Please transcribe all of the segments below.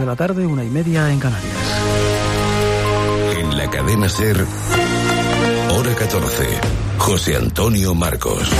la tarde, 1:30 en Canarias. En la cadena SER, hora 14, José Antonio Marcos.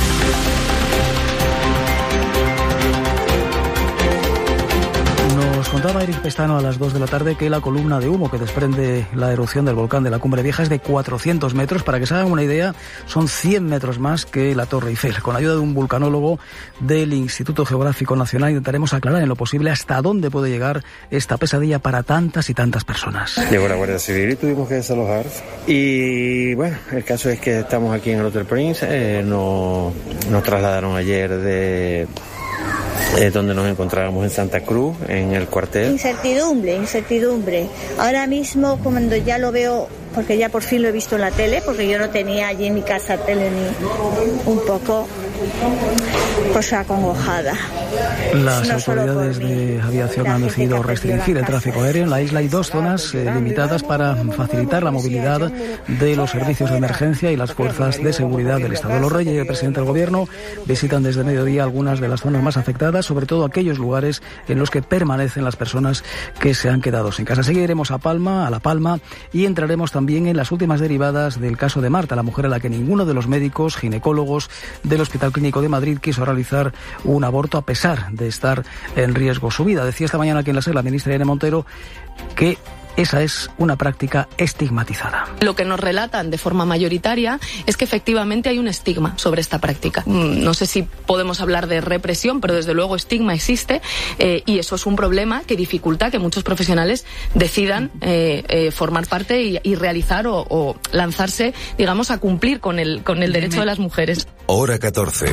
Nos contaba Eric Pestano a las 2 de la tarde que la columna de humo que desprende la erupción del volcán de la Cumbre Vieja es de 400 metros. Para que se hagan una idea, son 100 metros más que la Torre Eiffel. Con la ayuda de un vulcanólogo del Instituto Geográfico Nacional intentaremos aclarar en lo posible hasta dónde puede llegar esta pesadilla para tantas y tantas personas. Llegó la Guardia Civil y tuvimos que desalojar. Y bueno, el caso es que estamos aquí en el Hotel Prince. Nos trasladaron ayer de donde nos encontrábamos en Santa Cruz, en el cuartel. Incertidumbre. Ahora mismo, cuando ya lo veo, porque ya por fin lo he visto en la tele, porque yo no tenía allí en mi casa tele ni un poco, pues acongojada. Las autoridades de aviación han decidido restringir el tráfico aéreo. En la isla hay 2 zonas limitadas para facilitar la movilidad de los servicios de emergencia y las fuerzas de seguridad del Estado. Los Reyes y el presidente del Gobierno visitan desde mediodía algunas de las zonas más afectadas, sobre todo aquellos lugares en los que permanecen las personas que se han quedado sin casa. Seguiremos a La Palma, y entraremos también en las últimas derivadas del caso de Marta, la mujer a la que ninguno de los médicos ginecólogos del Hospital Clínico de Madrid quiso realizar un aborto a pesar de estar en riesgo su vida. Decía esta mañana aquí en la SER la ministra Irene Montero que esa es una práctica estigmatizada. Lo que nos relatan de forma mayoritaria es que efectivamente hay un estigma sobre esta práctica. No sé si podemos hablar de represión, pero desde luego estigma existe, y eso es un problema que dificulta que muchos profesionales decidan formar parte y realizar o lanzarse, digamos, a cumplir con el derecho de las mujeres. Hora 14.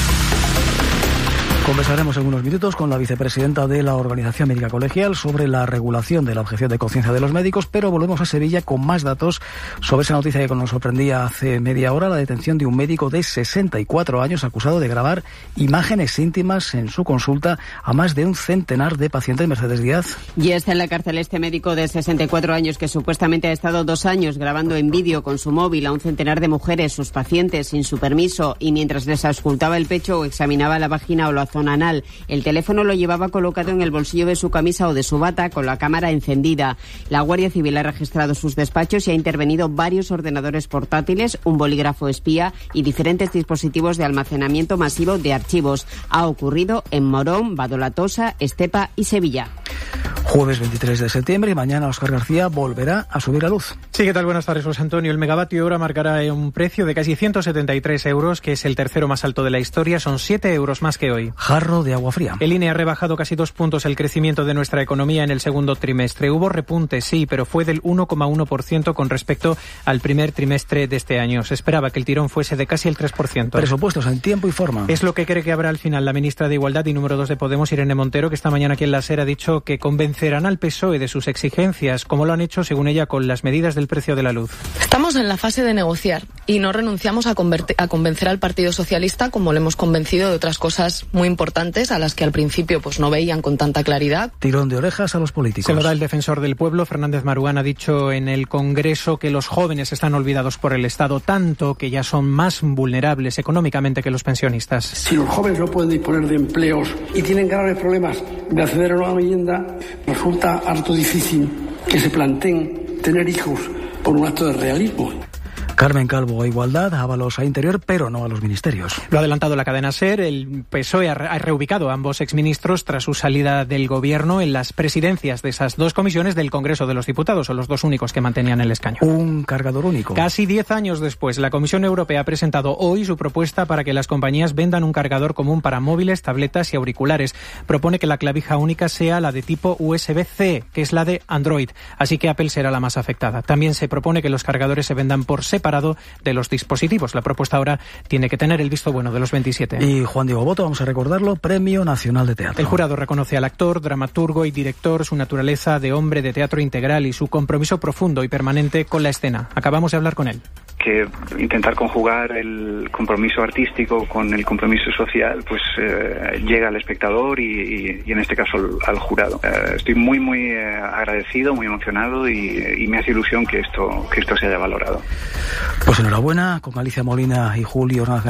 Conversaremos en unos minutos con la vicepresidenta de la Organización Médica Colegial sobre la regulación de la objeción de conciencia de los médicos, pero volvemos a Sevilla con más datos sobre esa noticia que nos sorprendía hace media hora, la detención de un médico de 64 años acusado de grabar imágenes íntimas en su consulta a más de un centenar de pacientes. Mercedes Díaz. Ya está en la cárcel este médico de 64 años que supuestamente ha estado 2 años grabando en vídeo con su móvil a un centenar de mujeres, sus pacientes, sin su permiso, y mientras les auscultaba el pecho o examinaba la vagina o la zona anal. El teléfono lo llevaba colocado en el bolsillo de su camisa o de su bata con la cámara encendida. La Guardia Civil ha registrado sus despachos y ha intervenido varios ordenadores portátiles, un bolígrafo espía y diferentes dispositivos de almacenamiento masivo de archivos. Ha ocurrido en Morón, Badolatosa, Estepa y Sevilla. Jueves 23 de septiembre y mañana Óscar García volverá a subir la luz. Sí, ¿qué tal? Buenas tardes, José Antonio. El megavatio hora marcará un precio de casi 173 euros, que es el tercero más alto de la historia. Son 7 euros más que hoy. Jarro de agua fría. El INE ha rebajado casi 2 puntos el crecimiento de nuestra economía en el segundo trimestre. Hubo repunte, sí, pero fue del 1,1% con respecto al primer trimestre de este año. Se esperaba que el tirón fuese de casi el 3%. Presupuestos en tiempo y forma. Es lo que cree que habrá al final la ministra de Igualdad y número 2 de Podemos, Irene Montero, que esta mañana aquí en la SER ha dicho que convencerán al PSOE de sus exigencias, como lo han hecho, según ella, con las medidas del precio de la luz. Estamos en la fase de negociar y no renunciamos a convencer al Partido Socialista, como lo hemos convencido de otras cosas muy importantes a las que al principio pues no veían con tanta claridad. Tirón de orejas a los políticos. Se lo da el defensor del pueblo. Fernández Maruán ha dicho en el Congreso que los jóvenes están olvidados por el Estado, tanto que ya son más vulnerables económicamente que los pensionistas. Si los jóvenes no pueden disponer de empleos y tienen graves problemas de acceder a una vivienda, resulta harto difícil que se planteen tener hijos por un acto de realismo. Carmen Calvo a Igualdad, Ábalos a Interior, pero no a los ministerios. Lo ha adelantado la cadena SER. El PSOE ha reubicado a ambos exministros tras su salida del gobierno en las presidencias de esas 2 comisiones del Congreso de los Diputados. Son los 2 únicos que mantenían el escaño. Un cargador único. Casi 10 años después, la Comisión Europea ha presentado hoy su propuesta para que las compañías vendan un cargador común para móviles, tabletas y auriculares. Propone que la clavija única sea la de tipo USB-C, que es la de Android. Así que Apple será la más afectada. También se propone que los cargadores se vendan por separado de los dispositivos. La propuesta ahora tiene que tener el visto bueno de los 27. Y Juan Diego Boto, vamos a recordarlo, Premio Nacional de Teatro. El jurado reconoce al actor, dramaturgo y director su naturaleza de hombre de teatro integral y su compromiso profundo y permanente con la escena. Acabamos de hablar con él. Que intentar conjugar el compromiso artístico con el compromiso social, pues llega al espectador y en este caso al jurado. Estoy muy agradecido, muy emocionado y me hace ilusión que esto se haya valorado. Pues enhorabuena con Alicia Molina y Julio Nájera.